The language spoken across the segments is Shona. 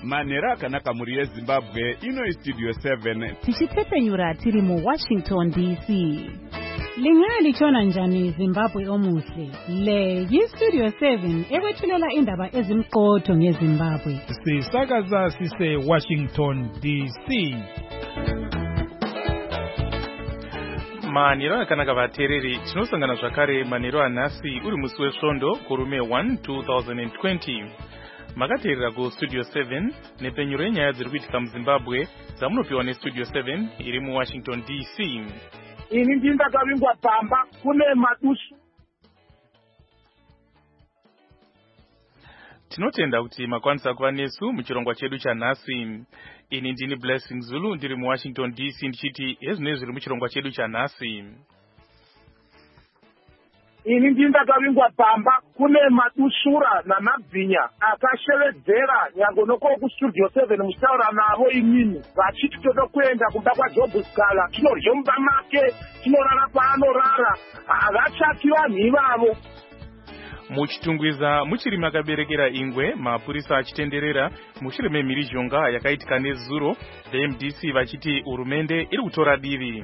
manhero akanaka mhuri yezimbabwe. Ino Studio 7 tichitepenyura tiri muWashington DC. Lingalichona njani Zimbabwe omuhle? Le yiStudio 7 ekwethulela indaba ezimqotho ngeZimbabwe. Sisakaza sise Washington DC. Manhero akanaka vateereri, tinosangana zvakare manhero anhasi uri musi wesvondo kurume 1 2020. Makateerera kuStudio 7 nepenyuro yenyaya dziri kuitika muZimbabwe dzamunopiwa neStudio 7 iri muWashington DC. Ini ndakavingwa pamba kune madusu. Tinotenda kuti makwanisa kuva nesu muchirongwa chedu chanhasi. Ini ndini Blessing Zulu ndiri muWashington DC ndichiti hezvinoi zviri muchirongwa chedu chanhasi. Ini ndakavingwa pamba kune madusura namabhinya akashevedzera nyango noko kuStudio 7 muchitaura navo imini vachiti toda kuenda kumba kwaJob Scala, tinorye mumba make, tinorara paanorara, havachati vanhu ivavo. Muchitungwiza muchiri makaberekera ingwe, mapurisa achitenderera mushure memhirizhonga yakaitika nezuro, VMDC vachiti hurumende iri kutora divi.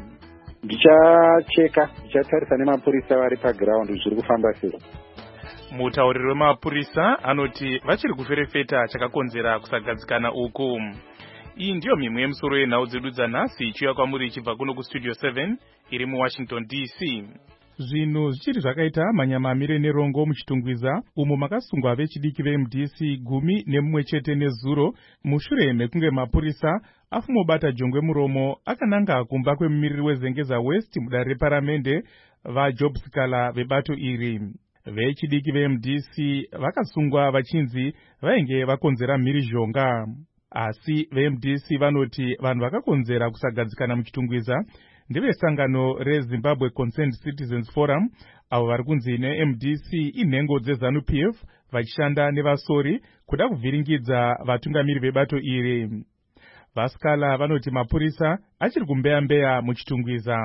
Ndichatarisa nemapurisa vari paground zviri kufamba sei. Mutauriri wemapurisa anoti vachiri kuferefeta chakakonzera kusagadzikana uku. Iyi ndiyo mimwe yemusoro yenhau dzedu dzanhasi ichiuya kwamuri ichibva kuno kuStudio 7 iri muWashington DC. Zvinhu zvichiri zvakaita manyamamire nerongo muchitungwiza umo makasungwa vechidiki veMDC 11 nezuro mushure mekunge mapurisa afumobata jongwe muromo akananga kumba kwemumiriri wezengeza West mudare reparamende vaJob Scala vebato iri. Vechidiki veMDC vakasungwa vachinzi vainge vakonzera mhirizhonga. Asi veMDC vanoti vanhu vakakonzera kusagadzikana muchitungwiza ndevesangano reZimbabwe Concerned Citizens Forum, avo vari kunzi neMDC inhengo dzeZANU-PF vachishanda nevasori kuda kuvhiringidza vatungamiri vebato iri. VaScala vanoti mapurisa achiri kumbeya muchitungwiza.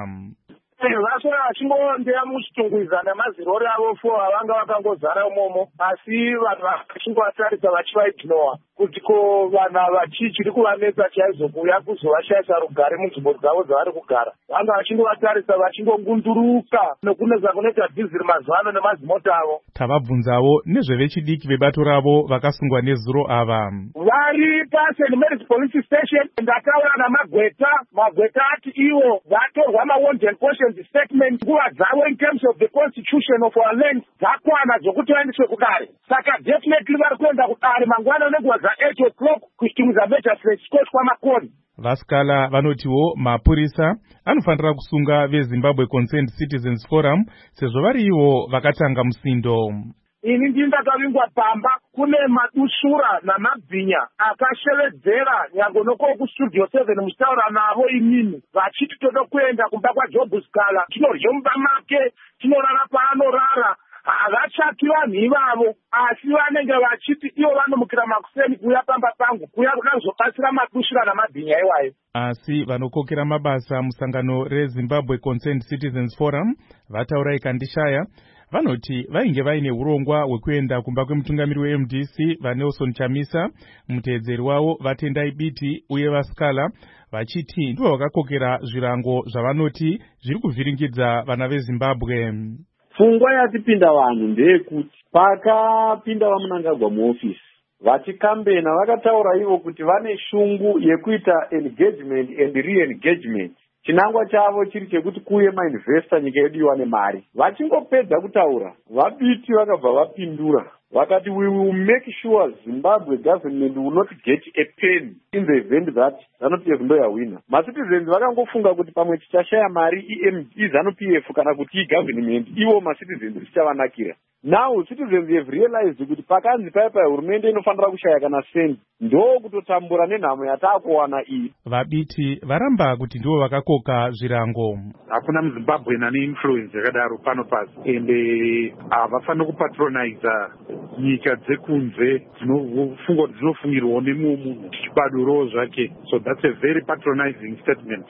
Vasora vachingondea muchitungwiza namazirori avo 4 avanga vakangozara umomo, asi vanhu vachingovatarisa vachivaignowa kuti ko vanhu ava chiri kuvanetsa chaizokuuya kuzovashayisa rugare munzvimbo dzavo dzavari kugara. Vanga vachingovatarisa vachingongunduruka nokunetsa kunoita dhiziri mazuva ano nemazimota avo. Tavabvunzawo nezvevechidiki vebato ravo vakasungwa nezuro ava. Vari paSt Mary's Police Station, ndataura namagweta, magweta ati ivo vatorwa ma-wanted cautions statement nguva dzavo in terms of the constitution of our land dzakwana dzokuti vaendeswe kudare. Saka definitely vari kuenda kudare mangwana nenguva za8 o'clock kuchitungwiza magistrate court kwamakoni. VaScala vanotiwo mapurisa anofanira kusunga veZimbabwe Concerned Citizens Forum sezvo vari ivo vakatanga musindo. Ini ndakavingwa pamba kune madusura namabhinya akashevedzera nyango noko kuStudio 7 muchitaura navo imini vachiti toda kuenda kumba kwaJob Scala, tinorye mumba make, tinorara paanorara, havachati vanhu ivavo, asi vanenge vachiti ivo vanomukira makuseni kuuya pamba pangu kuuya kuzobatsira madusura namabhinya iwayo. Asi vanokokera mabasa musangano reZimbabwe Concerned Citizens Forum vataura ikandishaya vanoti vainge vaine urongwa hwekuenda kumba kwemutungamiri weMDC vaNelson Chamisa, muteedzeri wavo vaTendai Biti uye vaScala vachiti ndivo vakakokera zvirango zvavanoti zviri kuvhiringidza vana veZimbabwe. Pfungwa yatipinda vanhu ndeyekuti pakapinda vamunangagwa muofisi vachikambena vakataura ivo kuti vane shungu yekuita engagement and re-engagement. Chinangwa chavo chiri chekuti kuuye mainvesta nyika yedu iwane mari. Vachingopedza kutaura vaBiti vakabva vapindura vakati we will make sure Zimbabwe government will not get a pen in the event that ZANU-PF ndo yawina. Macitizens vakangofunga kuti pamwe tichashaya mari iZANU-PF kana kuti igovernment ivo macitizens zvichavanakira. Now citizens have realized kuti pakanzi paipa hurumende inofanira kushaya kana sendi ndo kutotambura nenhamo yataakuwana iyi. VaBiti varamba kuti ndivo vakakoka zvirango. Hakuna muZimbabwe ane influence yakadaro pano pasi ende havafanira kupatronize nyika dzekunze dzinofungirwawo nemunhu chibaduro zvake. So that's a very patronizing statement.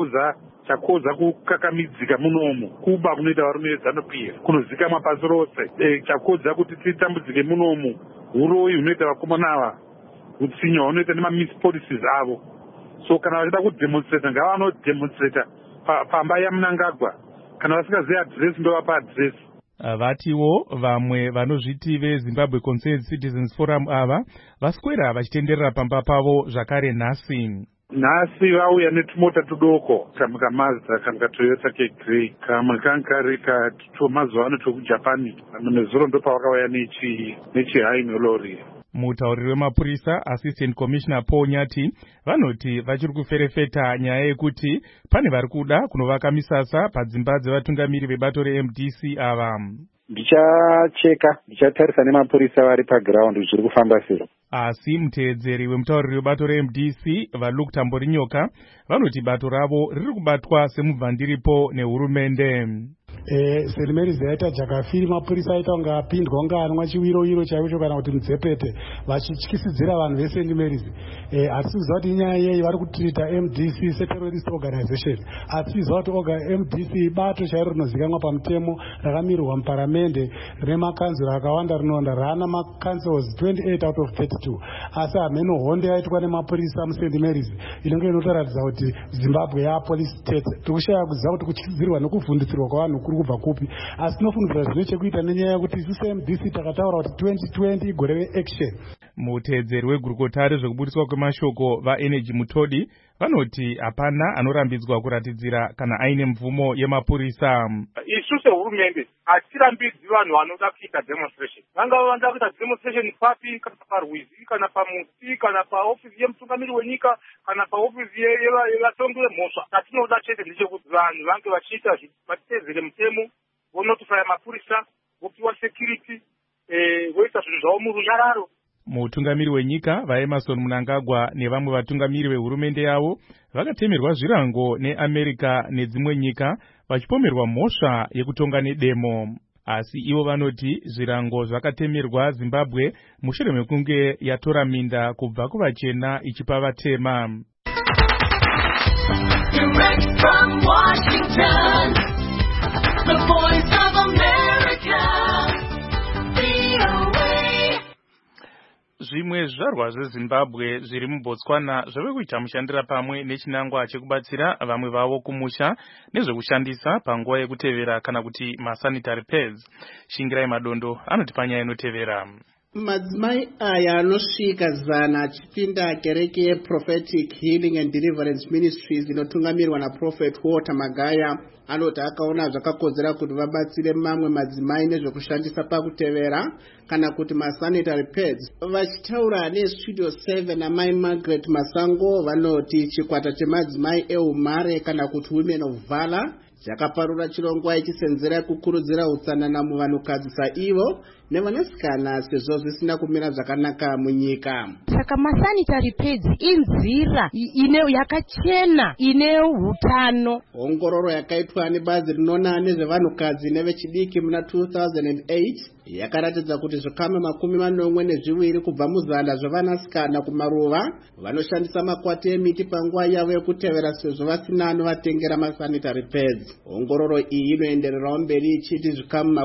Chakoza kukakamidzika munomu kuba kunoita varume veZANU-PF kunozikamwa pasi rose. Chakoza kuti titambudzike munomu uroyi hunoita vakomana ava utsinye hwavanoita nemamiss policies avo. So kana vachida kudemonstrata ngavanodemonstrata pamba yaMnangagwa, kana vasingazivi adresi ndovapa adresi. Vatiwo vamwe vanozviti veZimbabwe Concerned Citizens Forum ava vaswera vachitenderera pamba pavo zvakare nhasi. Nhasi vauya netumota tudoko, kamwe kaMazda kamwe kaToyota keGrey, kamwe kankari kamazuva ano twekujapani, kamwe nezuro ndopavakauya nechihine lorry. Mutauriri wemapurisa Assistant Commissioner Paul Nyati vanoti vachiri kuferefeta nyaya yekuti pane vari kuda kunovaka misasa padzimba dzevatungamiri vebato reMDC ava. Ndichatarisa nemapurisa vari paground zviri kufamba sei. Asi muteedzeri wemutauriri webato reMDC vaLuke Tamborinyoka vanoti bato ravo riri kubatwa semubvandiripo nehurumende. St. Mary's yaita jakafiri, mapurisa aita kunge apindwa kunge anwa chiwiro chaicho kana kuti mudzepete vachityisidzira vanhu veSt. Mary's. Hatisiziva kuti inyaya yei vari kutirita MDC seterrorist organization. Hatisiziva kuti MDC bato chairo rinozivikanwa pamutemo rakamirirwa muparamende rine makanzuro akawanda rinowanda rana macancels 28 out of 32. Asi hameno hondo yaitwa nemapurisa muSt. Mary's inenge inotaratidza kuti Zimbabwe yapolice state. Tikushaya kuziva kuti kutyisidzirwa nekuvhunditsirwa kwavanhu kuri kubva kupi. Asi tinofungidzira zvine chekuita nenyaya yekuti isu seMDC takataura kuti 2020 igore reaction. Muteedzeri wegurukota rezvekubudiswa kwemashoko vaEnergy Mutodi vanoti hapana anorambidzwa kuratidzira kana aine mvumo yemapurisa. Isu sehurumende hatirambidzi vanhu vanoda kuita demonstration. Vangava vanoda kuita demonstration papi, kana parwizi, kana pamuti, kana paofisi yemutungamiri wenyika, kana paofisi yevatongi vemhosva. Hatinoda chete ndechekuti vanhu vange vachiita vatiteedzere mutemo, vonotifaya mapurisa, vopiwa security, voita zvinhu zvavo murunyararo. Mutungamiri wenyika vaEmmerson Mnangagwa nevamwe vatungamiri vehurumende yavo vakatemerwa zvirango neAmerica nedzimwe nyika vachipomerwa mhosva yekutonga nedemo. Asi ivo vanoti zvirango zvakatemerwa Zimbabwe mushure mekunge yatora minda kubva kuvachena ichipa vatema. Direct from Washington, the voice of America. Zvimwe zvizvarwa zveZimbabwe zviri muBotswana zvave kuita mushandira pamwe nechinangwa chekubatsira vamwe vavo kumusha nezvekushandisa panguva yekutevera kana kuti masanitary pads. Shingirai Madondo anoti panyaya inotevera. Madzimai aya anosvika 100 achipinda kereke yeProphetic Healing and Deliverance Ministries inotungamirwa naProphet Walter Magaya anoti akaona zvakakodzera kuti vabatsire mamwe madzimai nezvekushandisa pakutevera kana kuti masanitary pads. Vachitaura neStudio 7 namai Margaret Masango vanoti chikwata chemadzimai eumhare kana kuti Women of Valor zvakaparura chirongwa ichisenzera kukurudzira utsanana muvanhukadzi saivo nevanasikana sezvo zvisina kumira zvakanaka munyika. Saka masanitary pads inzira yakachena ine hutano. Ongororo yakaitwa nebazi rinoona nezvevanhukadzi nevechidiki muna 2008 yakaratidza kuti zvikame 42 kubva muzana zvevanasikana kumaruva vanoshandisa makwati emiti panguva yavo yekutevera sezvo vasina anovatengera masanitary pads. Ongororo iyi inoendererawo mberi ichiti zvikamu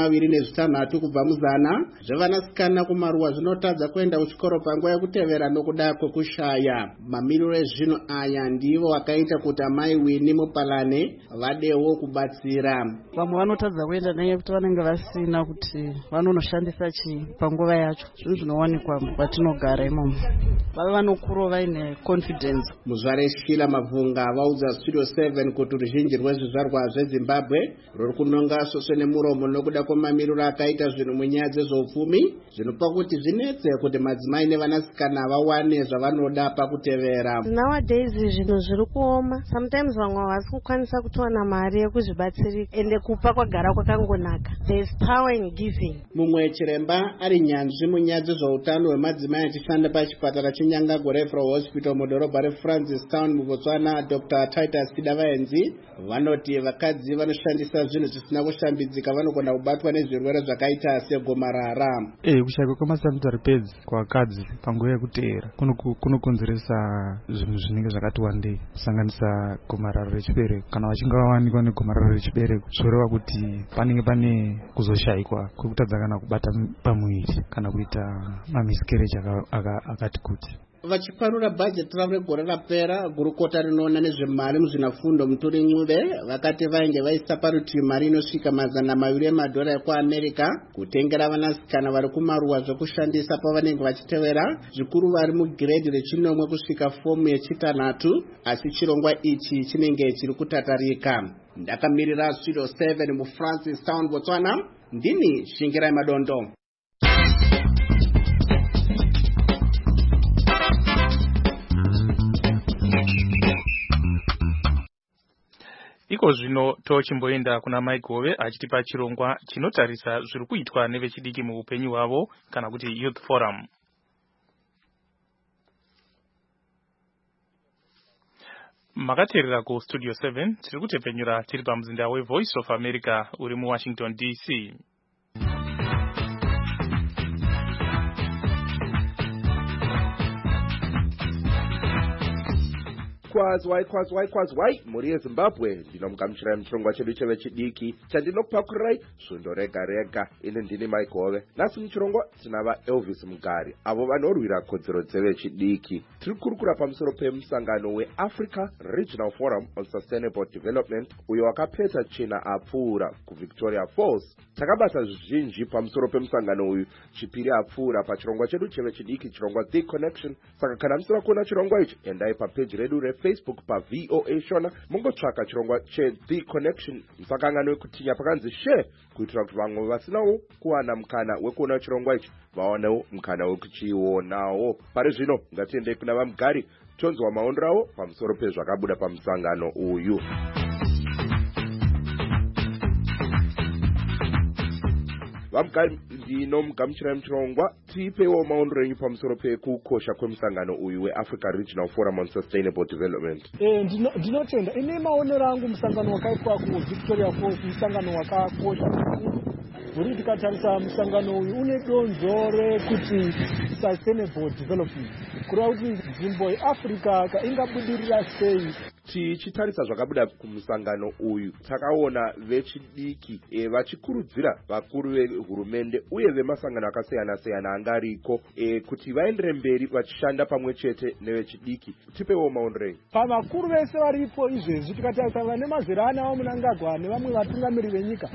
26 kubva muzana zvevanasikana kumaruva zvinotadza kuenda kuchikoro panguva yekutevera nokuda kwekushaya. Mamiriro ezvinhu aya ndivo vakaita kuti amai Winnie Mupalane vadewo kubatsira. Vamwe vanotadza kuenda nenyaya kuti vanenge vasina kuti vanonoshandisa chii panguva yacho. Zvinhu zvinowanikwa kwatinogara imomo. Vave vanokuro vaine confidence. Muzvare Shila Mavunga vaudza Studio 7 kuti ruzhinji rwezvizvarwa zveZimbabwe ruri kunonga svosve nemuromo nokuda kwemamiriro akaita zvinhu munyaya dzezveupfumi zvinopa kuti zvinetse kuti madzimai nevanasikana vawane zvavanoda pakutevera. Nowadays zvinhu zviri kuoma. Sometimes vamwe havasi kukwanisa kutowana mari yekuzvibatsirika ende kupa kwagara kwakangonaka. There is power in giving. Mumwe chiremba ari nyanzvi munyaya dzezveutano hwemadzimai achishanda pachipatara cheNyangago Referral Hospital mudhorobha reFrancistown muBotswana, Dr. Titus Kidavaenzi vanoti kuti vakadzi vanoshandisa zvinhu zvisina kushambidzika vanogona kubatwa nezvirwere zvakaita segomarara. Kushayikwa kwamasanitary pads kwavakadzi panguva yekuteera kunokonzeresa zvinhu zvinenge zvakati wandei kusanganisa gomarara rechibereko. Kana vachinge vawanikwa negomarara rechibereko zvoreva kuti panenge pane kuzoshayikwa kwekutadza kana kubata pamuviri kana kuita mamiscarriage akati kuti. Vachiparura bhajeti ravo regore rapera, gurukota rinoona nezvemari muzvinafundo Muturi Ncube vakati vainge vaisa parutivi mari inosvika $200 emadhora ekuAmerica kutengera vanasikana vari kumaruwa zvokushandisa pavanenge vachitevera zvikuru vari mugiredhi rechinomwe kusvika fomu yechitanhatu, asi chirongwa ichi chinenge chiri kutatarika. Ndakamirira Studio 7 muFrancis Town, Botswana, ndini Shingirai Madondo. Iko zvino tochimboenda kuna Maigove achitipa chirongwa chinotarisa zviri kuitwa nevechidiki muupenyu hwavo kana kuti Youth Forum. Makateerera ku Studio 7 tiri kutepenyura tiri pamuzinda weVoice of America uri muWashington DC. Kwazwai muri yeZimbabwe ndinomugamuchirai muchirongwa chedu chevechidiki chandinokupakurai svondo rega rega. Ini ndini Maigove. Nhasi muchirongwa tinava Elvis Mugari avo vanorwira kodzero dzevechidiki. Tiri kurukura pamusoro pemusangano weAfrica Regional Forum on Sustainable Development uyo wakapeta chena apfuura kuVictoria Falls. Takabata zvizhinji pamusoro pemusangano uyu chipiri apfuura pachirongwa chedu chevechidiki, chirongwa The Connection. Saka kana musina kuona chirongwa ichi endai papeji redu Facebook pa VOA Shona mungotsvaka chirongwa The Connection. Musakangana wekutinya pakanzi share kuitira kuti vamwe vasinawo kuwana mukana wekuona chirongwa ichi vaonewo mukana wekuchionawo. Pari zvino ngatiendei kuna vaMugari tonzwa maondero avo pamusoro pezvakabuda pamusangano uyu. VaMugari ndinomugamuchirai muchirongwa, tipewo maondero enyu pamusoro pekukosha kwemusangano uyu weAfrica Regional Forum on Sustainable Development. Ndinotenda ine maonero angu musangano wakaitwa kuVictoria Falls musangano wakakosha uri tikatarisa musangano uyu une donzo rekuti sustainable development kureva kuti nzvimbo yeAfrica ingabudirira sei. Tichitarisa zvakabuda kumusangano uyu takaona vechidiki vachikurudzira vakuru vehurumende uye vemasangano akasiyana-siyana angariko kuti vaendere mberi vachishanda pamwe chete nevechidiki. Tipewo maondero enyu. Pavakuru vese varipo izvezvi tikatarisa vane mazera anawo Mnangagwa nevamwe vatungamiri venyika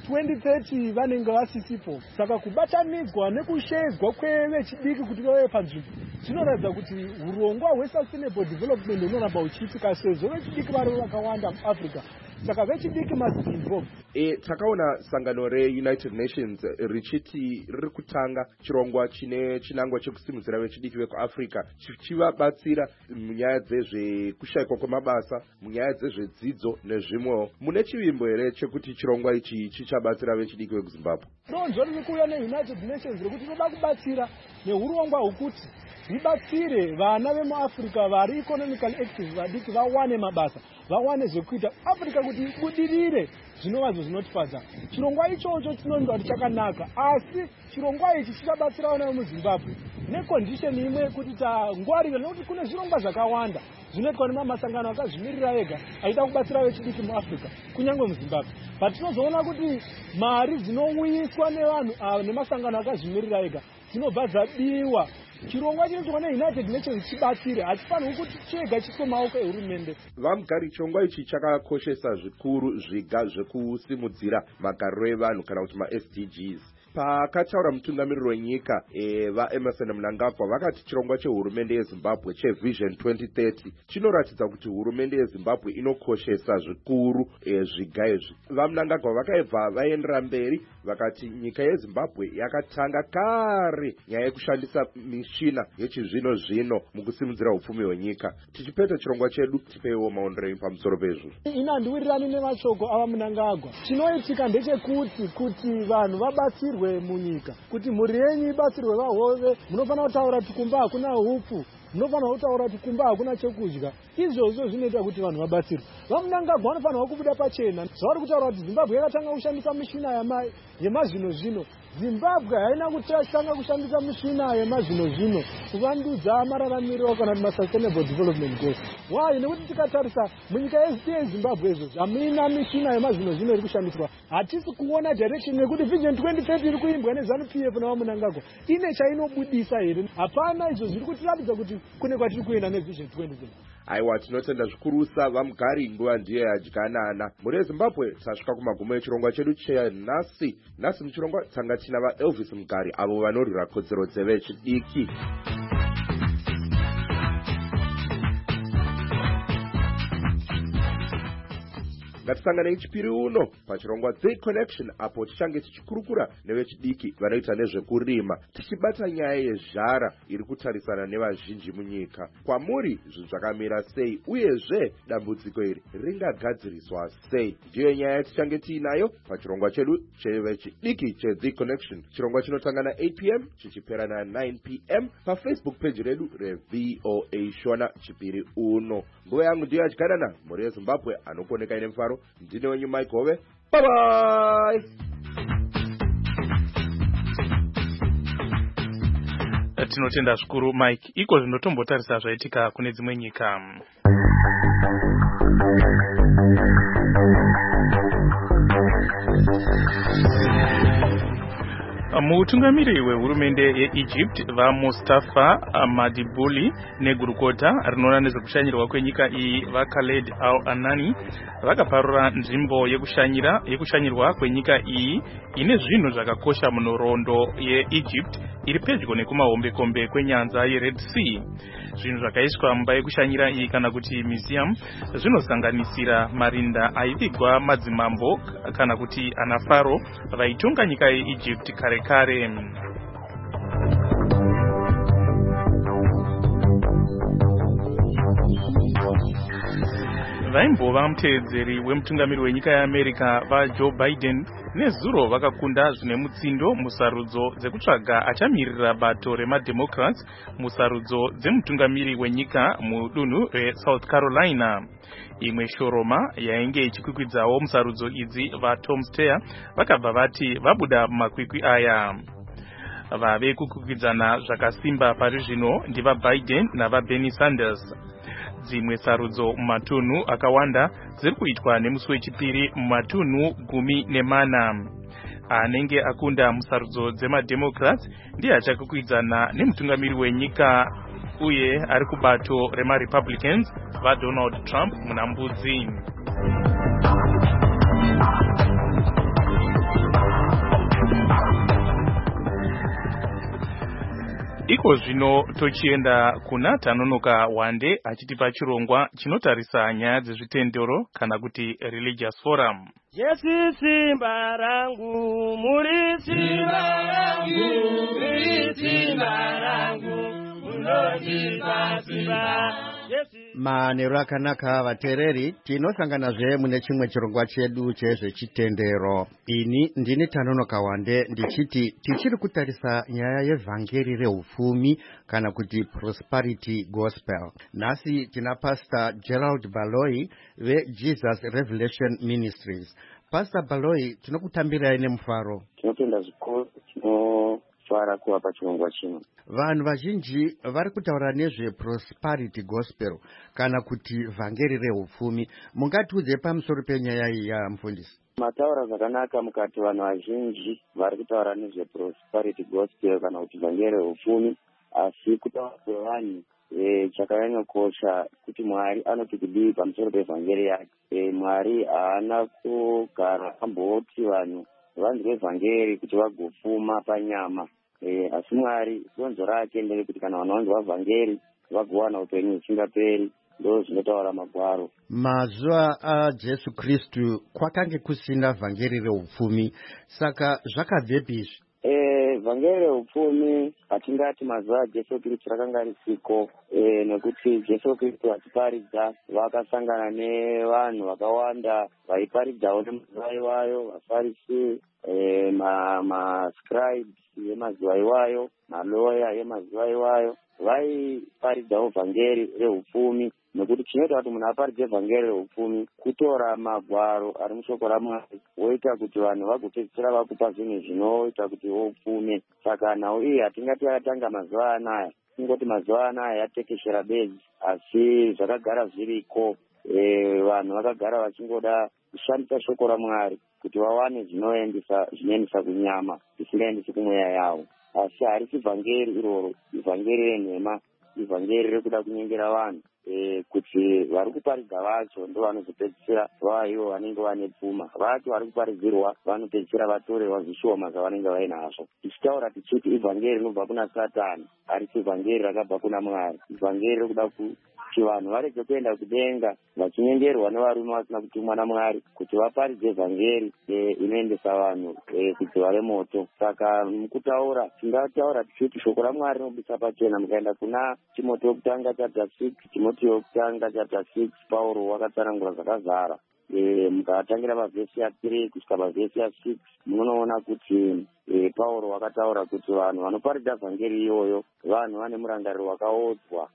2030 vanenge vasisipo. Saka kubatanidzwa nekushedzwa kwevechidiki kuti vave panzvimbo zvinoratidza kuti urongwa hwesustainable development hunoramba huchiitika sezvo vechidiki vari vakawanda muAfrica. Saka vechidiki must be involved. Takaona sangano reUnited Nations richiti riri kutanga chirongwa chine chinangwa chekusimudzira vechidiki vekuAfrica chichivabatsira munyaya dzezvekushayikwa kwemabasa, munyaya dzezvedzidzo nezvimwewo. Mune chivimbo here chekuti chirongwa ichi chichabatsira vechidiki vekuZimbabwe? Donzo riri kuuya neUnited Nations rekuti rinoda kubatsira neurongwa hwekuti ribatsire vana vemuAfrica vari economically active vadiki vawane mabasa, vawane zvekuita. Africa kuti ibudirire zvinovazvo zvinotifadza. Chirongwa ichocho chinonzwa kuti chakanaka, asi chirongwa ichi chichabatsira vana vemuZimbabwe necondition imwe kuti tangwarira, nekuti kune zvirongwa zvakawanda zvinoitwa nemamasangano akazvimirira ega aida kubatsira vechidiki muAfrica kunyange muZimbabwe. Patinozoona kuti mari dzinouyiswa nevanhu nemasangano akazvimirira ega dzinobva dzabiwa. Chirongwa chinoitwa neUnited Nations chibatsire, hachifanirwi kuti chega chiiswe mumaoko ehurumende. Vamugari, chirongwa ichi chakakoshesa zvikuru zviga zvekusimudzira magariro evanhu kana kuti maSDGs. Pakataura mutungamiriri wenyika vaEmerson Mnangagwa vakati chirongwa chehurumende yeZimbabwe cheVision 2030 chinoratidza kuti hurumende yeZimbabwe inokoshesa zvikuru zviga izvi. VaMnangagwa vakaibva vaendera mberi vakati nyika yeZimbabwe yakatanga kare nyaya yekushandisa mishina yechizvino zvino mukusimudzira upfumi hwenyika. Tichipeta chirongwa chedu tipewo maondero enyu pamusoro pezvo. Ina ndiwirirani nemashoko ava Mnangagwa. Chinoitika ndechekuti vanhu vabatsirwe munyika, kuti mhuri yenyu ibatsirwe vahove. Munofanira kutaura kuti kumba hakuna hupfu, munofanira kutaura kuti kumba hakuna chekudya. Izvozvo zvinoita kuti vanhu vabatsirwe. Vamunangagwa vanofanira kubuda pachena. Zvavari kutaura kuti Zimbabwe yakatanga kushandisa mishina yemazvino zvino. Zimbabwe haina kutanga kushandisa mishina yemazvino zvino kuvandudza mararamiro kana kuti sustainable development goals. Why? Nekuti tikatarisa munyika yeZimbabwe izvozvo hamina mishina yemazvino zvino iri kushandiswa. Hatisi kuona direction yekuti Vision 2030 iri kuimbwa neZANU-PF naVamunangagwa ine chainobudisa here. Hapana, izvo zviri kutiratidza kuti kune kwatiri kuenda neVision 2030. Aiwa, tinotenda zvikurusa vaMugari, nguva ndiye yadyanana. Muri yeZimbabwe tasvika kumagumo echirongwa chedu chenhasi. Nhasi muchirongwa tanga tina vaElvis Mugari avo vanorwira kodzero dzevechidiki. Ngatisanganei chipiri uno pachirongwa The Connection apo tichange tichikurukura nevechidiki vanoita nezvekurima, tichibata nyaya yezhara iri kutarisana nevazhinji munyika. Kwamuri zvinhu zvakamira sei uyezve dambudziko iri ringagadziriswa sei? Ndiyo nyaya yatichange tiinayo pachirongwa chedu chevechidiki cheThe Connection. Chirongwa chinotanga na8 p.m. chichipera na9 p.m. paFacebook page redu reVOA Shona chipiri uno. Nguva yangu ndiyo yadyanana. Muri yeZimbabwe anokuoneka ine mfaro. Ndine wenyu Mike Hove. Bye bye. Tinotenda zvikuru Mike. Iko zvinotombotarisa zvaitika kune dzimwe nyika. Mutungamiri wehurumende yeEgypt vaMustafa Madibuli negurukota rinoona nezvekushanyirwa kwenyika iyi vaKhaled Al-Anani vakaparura nzvimbo yekushanyirwa kwenyika iyi ine zvinhu zvakakosha munhoroondo yeEgypt iri pedyo nekumahombekombe kwenyanza yeRed Sea. Zvinhu zvakaiswa mumba yekushanyira iyi kana kuti museum zvinosanganisira marinda aivigwa madzimambo kana kuti anafaro vaitonga nyika yeEgypt kare. Vaimbova muteedzeri wemutungamiri wenyika yeAmerica vaJoe Biden nezuro vakakunda zvine mutsindo musarudzo dzekutsvaga achamirira bato remademocrats musarudzo dzemutungamiri wenyika mudunhu reSouth Carolina. Imwe shoroma yainge ichikwikwiidzawo musarudzo idzi vaTom Steyer vakabva vati vabuda mumakwikwi aya. Vave kukwikwidzana zvakasimba pari zvino ndivaBiden navaBernie Sanders. Dzimwe sarudzo mumatunhu akawanda dziri kuitwa nemusi wechipiri mumatunhu 14. Anenge akunda musarudzo dzemademocrats ndiye achakwikwidzaana nemutungamiri wenyika uye ari kubato remaRepublicans vaDonald Trump muna mbudzi. Iko zvino tochienda kuna Tanonoka Wande achitipa chirongwa chinotarisa nyaya dzezvitendero kana kuti religious forum. Jesu simba rangu, muri simba rangu, muri simba rangu, munondipa simba. Manheru akanaka vateereri, tinosanganazve mune chimwe chirongwa chedu chezvechitendero. Ini ndini Tanonoka Wande ndichiti tichiri kutarisa nyaya yevhangeri reupfumi kana kuti prosperity gospel. Nhasi tina Pastor Gerald Baloyi veJesus Revelation Ministries. Pastor Baloyi, tinokutambirai nemufaro. Tinotenda zvikuru, tinofara kuva pachirongwa chino. Vanhu vazhinji vari kutaura nezveprosperity gospel kana kuti vhangeri reupfumi. Mungatiudze pamusoro penyaya iyi mufundisi? Mataura zvakanaka mukati vanhu vazhinji vari kutaura nezveprosperity gospel kana kuti vhangeri reupfumi, asi kutaura kwevanhu chakanyanyokosha kuti Mwari anoti kudii pamusoro pevhangeri yake. Mwari haana kugara amboti vanhu vanzwe vhangeri kuti vagofuma panyama. Asi Mwari donzo rake nderekuti kana vanhu vanzwa vhangeri vagowana upenyu husingaperi. Ndo zvinotaura Magwaro. Mazuva aJesu Kristu kwakange kusina vhangeri reupfumi, saka zvakabvepi? Vhangeri reupfumi hatingati mazuva aJesu Kristu rakanga risiko, nekuti Jesu Kristu achiparidza vakasangana nevanhu vakawanda vaiparidzawo nemazuva iwayo, vaFarisi, mascribes emazuva iwayo, maloya emazuva iwayo vaiparidzawo vhangeri reupfumi, nekuti chinoita kuti munhu aparidze vhangeri reupfumi kutora magwaro ari mushoko raMwari woita kuti vanhu vagopedzisira vakupa zvinhu zvinoita kuti woupfume. Saka nhau iyi hatingati yakatanga mazuva anaya, kungoti mazuva anaya yatekeshera bedzi, asi zvakagara zviriko. Vanhu vakagara vachingoda kushandisa shoko raMwari kuti vawane zvinoendesa kunyama zvisingaendesi kumweya yavo, asi harisi vhangeri iroro, ivhangeri renhema, ivhangeri rekuda kunyengera vanhu kuti vari kuparidza vacho ndo vanozopedzisira vaivo vanenge vane pfuma, vacho vari kuparidzirwa vanopedzisira vatorerwa zvishoma zvavanenge vainazvo. Tichitaura tichiti ivhangeri rinobva kuna Satani, harisi ivhangeri rakabva kuna Mwari. Ivhangeri rekuda kuti vanhu varege kuenda kudenga vachinyengerwa nevarume vasina kutumwa naMwari kuti vaparidze vhangeri inoendesa vanhu kudziva remoto. Saka mukutaura tingataura tichiti shoko raMwari rinobudisa pachena. Mukaenda kuna Timoti wokutanga chapter 6, Timoti wokutanga chapter 6, Pauro wakatsanangura zvakazara. Mukatangira pavhesi ya3 kusvika pavhesi ya6 munoona kuti Pauro wakataura kuti vanhu vanoparidza vhangeri iyoyo vanhu vane murangariro wakaodzwa.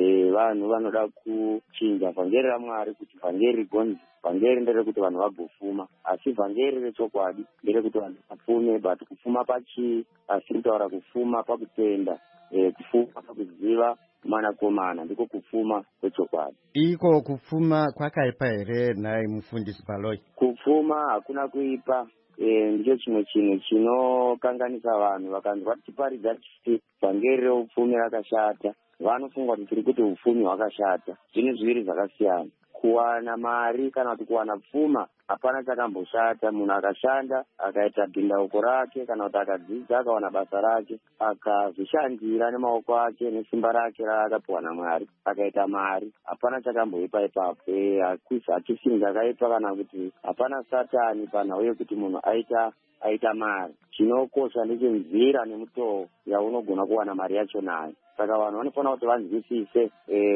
Vanhu vanoda kuchinja vhangeri raMwari kuti vhangeri rigonzi. Vhangeri nderekuti vanhu vagofuma, asi vhangeri rechokwadi nderekuti vanhu vapfume. But kufuma pachii? Asi kutaura kufuma pakutenda, kufuma pakuziva mwanakomana ndiko kufuma kwechokwadi. Iko kufuma kwakaipa here naye mufundisi Baloyi? Kufuma hakuna kuipa. Ndicho chimwe chinhu chinokanganisa vanhu. Vakanzwa tichiparidza tichiti vhangeri reupfumi rakashata, vanofunga kuti tiri kuti upfumi hwakashata. Zvinhu zviviri zvakasiyana. Kuwana mari kana kuti kuwana pfuma hapana chakamboshata. Munhu akashanda akaita bhindauko rake kana kuti akadzidza akawana basa rake akazvishandira nemaoko ake nesimba rake raakapiwa naMwari akaita mari, hapana chakamboipa ipapo. Hatisingi zvakaipa kana kuti hapana Satani panhau yekuti munhu aita mari. Chinokosha ndechenzira nemutoo yaunogona kuwana mari yacho nayo. Saka vanhu vanofanira kuti vanzwisise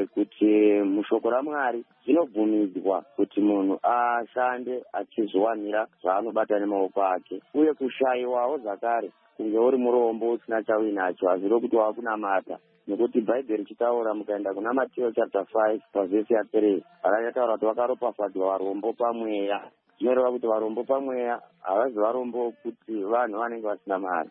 kuti mushoko raMwari zvinobvumidzwa kuti munhu ashande achizviwanira zvaanobata nemaoko ake, uye kushayiwawo zvakare kunge uri murombo usina chauinacho hazviro kuti wakunamata. Nekuti Bhaibheri chitaura, mukaenda kuna Mateo chapter 5 pavhesi ya3 rakataura kuti vakaropafadzwa varombo pamweya. Zvinoreva kuti varombo pamweya havazi varombo kuti vanhu vanenge vasina mari,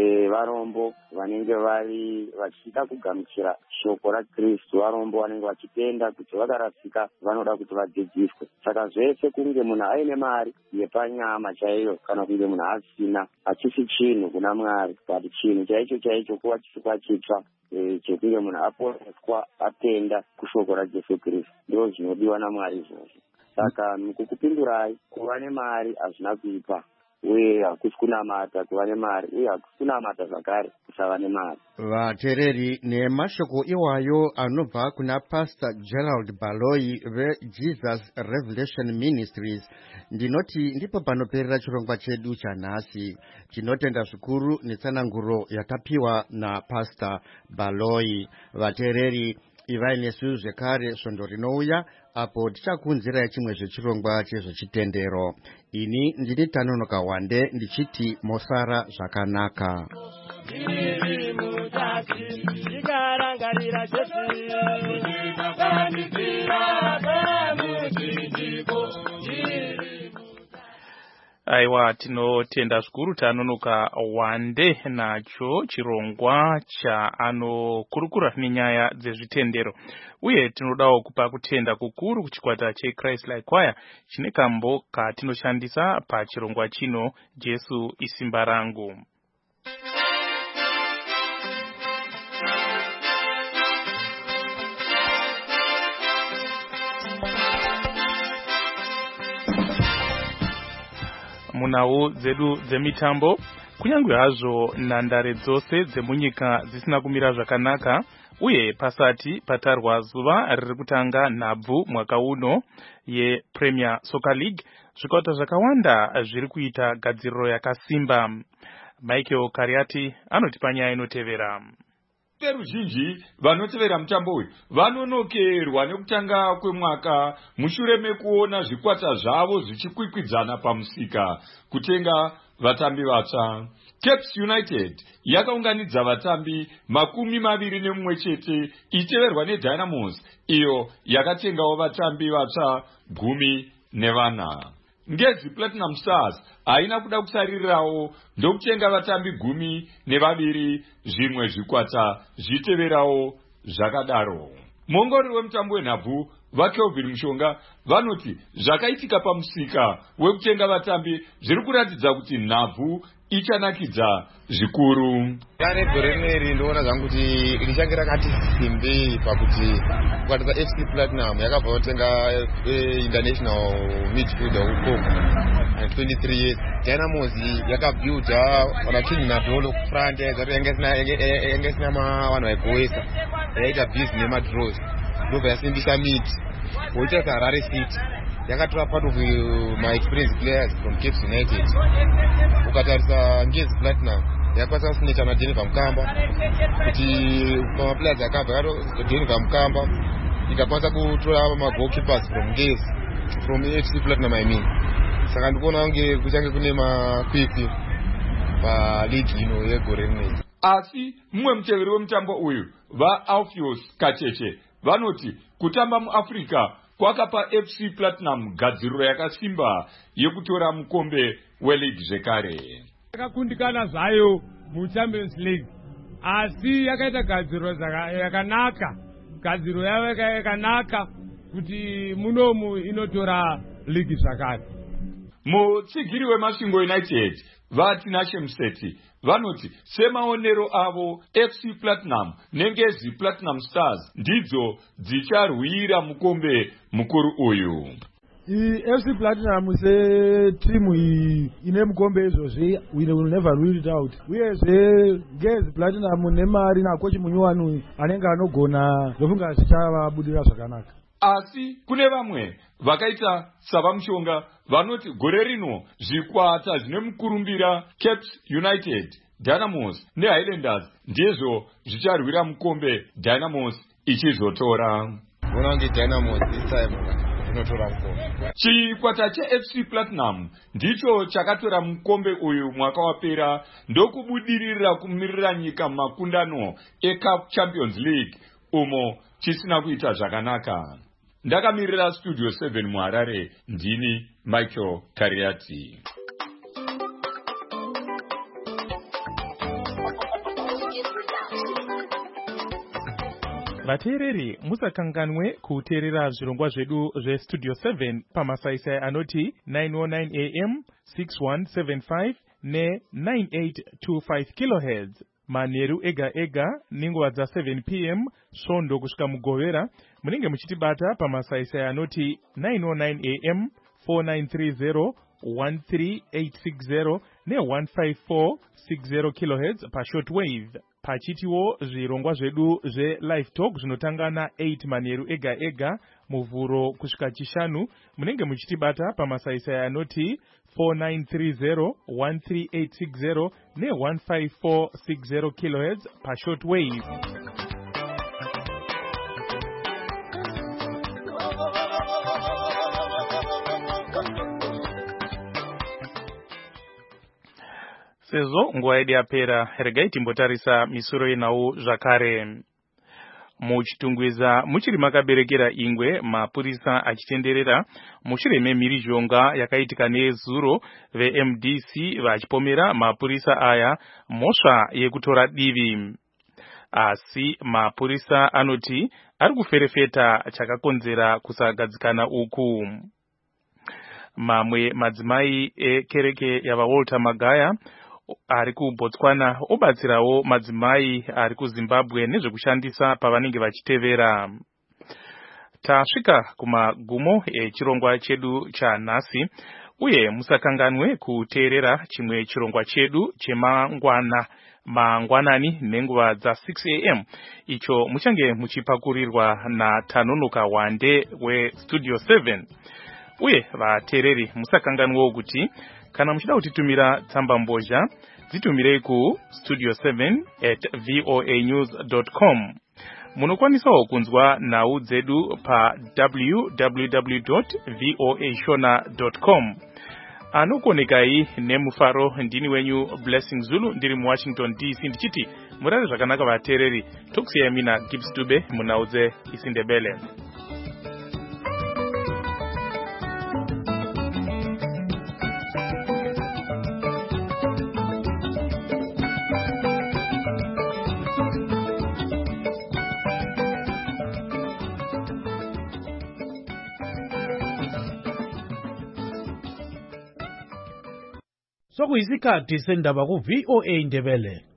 varombo vanenge vachida kugamuchira shoko raKristu, varombo vanenge vachitenda kuti vakarasika vanoda kuti vadzidziswe. Saka zvese kunge munhu aine mari yepanyama chaiyo kana kunge munhu asina, hachisi chinhu kuna Mwari. But chinhu chaicho kuva chisikwa chitsva chekunge munhu aponeswa atenda kushoko raJesu Kristu, ndo zvinodiwa naMwari izvozvo. Saka mukukupindurai, kuva nemari hazvina kuipa, uye hakusi kunamata kuva nemari, uye hakusi kunamata zvakare kusava nemari. Vateereri, nemashoko iwayo anobva kuna Pastor Gerald Baloyi veJesus Revelation Ministries, ndinoti ndipo panoperera chirongwa chedu chanhasi. Tinotenda zvikuru netsananguro yatapiwa naPastor Baloyi. Vateereri, ivai nesu zvekare svondo rinouya apo tichakunzirai chimwe zvechirongwa chezvechitendero. Ini ndini Tanonoka Wande ndichiti mosara zvakanaka. Aiwa, tinotenda zvikuru Tanonoka Wande nacho chirongwa chaanokurukura nenyaya dzezvitendero. Uye tinodawo kupa kutenda kukuru kuchikwata cheChrist Like Choir chine kambo katinoshandisa pachirongwa chino, Jesu isimba rangu. Munau dzedu dzemitambo, kunyangwe hazvo nhandare dzose dzemunyika dzisina kumira zvakanaka, uye pasati patarwa zuva riri kutanga nhabvu mwaka uno yePremier Soccer League, zvikwata zvakawanda zviri kuita gadziriro yakasimba. Michael Kariati anotipa nyaya inotevera. Veruzhinji vanotevera mutambo uyu vanonokerwa nekutanga kwemwaka mushure mekuona zvikwata zvavo zvichikwikwidzana pamusika kutenga vatambi vatsva. Caps United yakaunganidza vatambi 21 chete icheverwa neDynamos iyo yakatengawo vatambi vatsva 14. Ngezi Platinum Stars haina kuda kusaririrawo ndokutenga vatambi 12 zvimwe zvikwata zviteverawo zvakadaro. Muongorori wemutambo wenhabvu vaKelvin Mushonga vanoti zvakaitika pamusika wekutenga vatambi zviri kuratidza kuti nhabvu ichanakidza zvikuru. Yane gore rineri ndoona zvangu kuti richange rakati simbi pakuti kuratidza FC Platinum yakabva kutenga international midfielder uKongo 23 years. Dynamos yakabuilda vanakingi nadolo kufront yanga isina vanhu vaigoesa yaita busy nemadraws ndobva yasimbisa mid woita saHarare City yakatora part of my experienced players from Cape United. Ukatarisa Ngezi Platinum yakwanisa kusinyisha na Denver Mkamba kuti pamaplayers akabva Denver Mkamba ikakwanisa kutora magoalkeepers from Ngezi from FC Platinum I mean. Saka ndikuona kunge kuchange kune makwikwi paligi ino yegore rineri. Asi mumwe muteveri wemutambo uyu vaAlpheus Kacheche vanoti kutamba muAfrica kwakapa FC Platinum gadziriro yakasimba yekutora mukombe weligi zvekare. Yakakundikana zvayo muChampions League asi yakaita gadziriro yakanaka, gadziriro yakanaka kuti munomu inotora ligi zvakare. Mutsigiri weMasvingo United vaTinashe Museti vanoti semaonero avo FC Platinum neNgezi Platinum Stars ndidzo dzicharwira mukombe mukuru uyu. FC Platinum setimu ine mukombe izvozvi we will never rule it out. Uyezve Ngezi Platinum nemari nakochi munyuwani anenge anogona ndofunga zvichavabudira zvakanaka. Asi kune vamwe vakaita savaMushonga vanoti gore rino zvikwata zvine mukurumbira Caps United, Dynamos neHighlanders ndizvo zvicharwira mukombe Dynamos ichizotora. Bona nge Dynamos this time inotora mukombe. Chikwata cheFC Platinum ndicho chakatora mukombe uyu mwaka wapera ndokubudirira kumirira nyika makundano eCup Champions League umo chisina kuita zvakanaka. Ndakamirira Studio 7 muHarare ndini Michael Kariati. Vateereri musakanganwe kuteerera zvirongwa zvedu zveStudio 7 pamasaisai anoti 909 AM 6175 ne9825 kHz manheru ega ega ninguva dza7 PM svondo kusvika mugovera. Munenge muchitibata pamasaisai anoti 909 AM 4930 13860 ne15460 kHz pashortwave. Pachitiwo zvirongwa zvedu zveLive Talk zvinotanga na8 manheru ega ega muvhuro kusvika chishanu. Munenge muchitibata pamasaisai anoti 4930 13860 ne15460 kHz pashortwave. Sezvo nguva yedu yapera, regai timbotarisa misoro yenhau zvakare. Muchitungwiza muchiri makaberekera ingwe, mapurisa achitenderera mushure memhirizhonga yakaitika nezuro veMDC vachipomera mapurisa aya mhosva yekutora divi. Asi mapurisa anoti ari kuferefeta chakakonzera kusagadzikana uku. Mamwe madzimai ekereke yavaWalter Magaya ari kuBotswana obatsirawo madzimai ari kuZimbabwe nezvekushandisa pavanenge vachitevera. Tasvika kumagumo echirongwa chedu chanhasi, uye musakanganwe kuteerera chimwe chirongwa chedu mangwanani nenguva dza6 AM icho muchange muchipakurirwa naTanonoka Wande weStudio 7. Uye vateereri musakanganwewo kuti kana muchida kutitumira tsamba mbozha dzitumirei ku studio7@voanews.com. Munokwanisawo kunzwa nhau dzedu pa www.voashona.com. anokuonekai nemufaro ndini wenyu Blessing Zulu ndiri muWashington DC ndichiti murare zvakanaka vateereri. Tokusiyai mina Gibbs Dube munaudze isiNdebele. Sokuyisikhathi sendaba ku VOA Ndebele.